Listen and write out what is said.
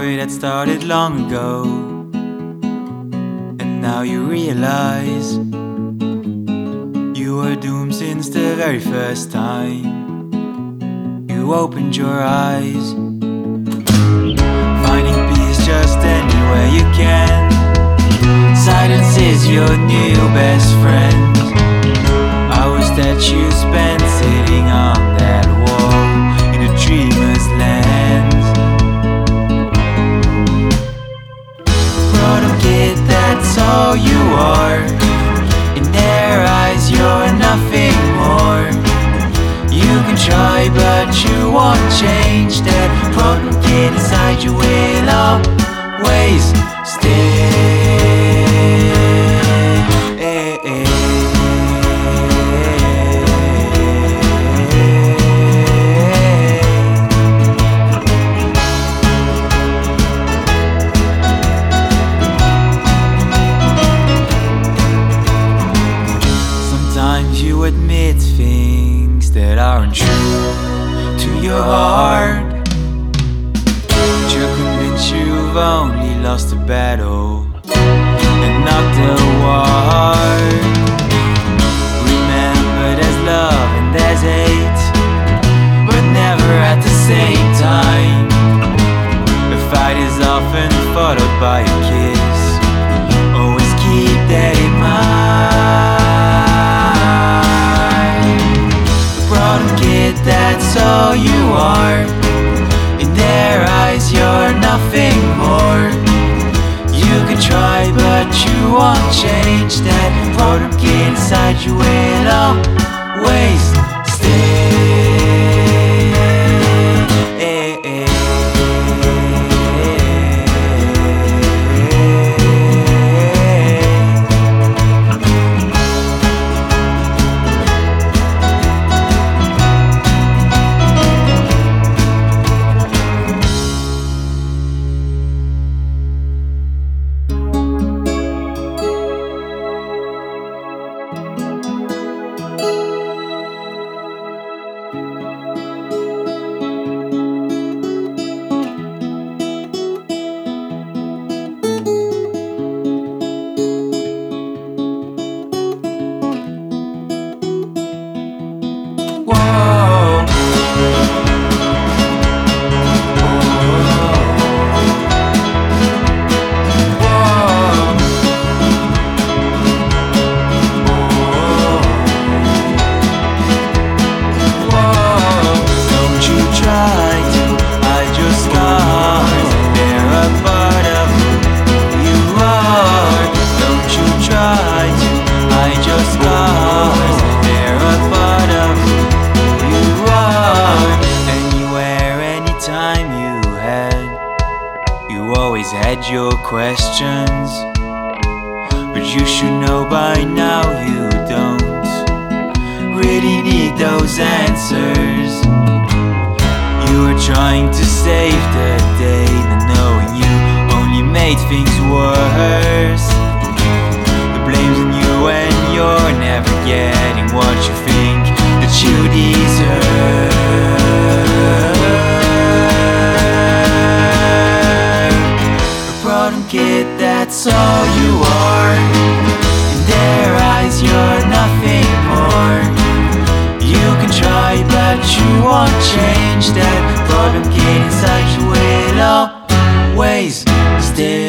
story that started long ago, and now you realize you were doomed since the very first time you opened your eyes. Finding peace just anywhere you can. Silence is your new best friend. Hours that you spent sitting on that wall in a dreamer's land. Bottom kid, that's all you are. In their eyes you're nothing more. You can try but you won't change. That bottom kid inside you will always stay. Sometimes you admit things that aren't true to your heart. You're convinced you've only lost a battle and not the war. Remember there's love and there's hate, but never at the same time. The fight is often followed by a kiss. Always keep that in mind. Bottom kid, that's all you are. In their eyes you're nothing more. You can try but you won't change. That bottom kid inside you will always stay. You always had your questions, but you should know by now you don't really need those answers. You were trying to save the day, not knowing you only made things worse. The blame's on you and you're never getting what you think that you deserve. Kid, that's all you are. In their eyes you're nothing more. You can try but you won't change. That bottom kid inside you will always stay.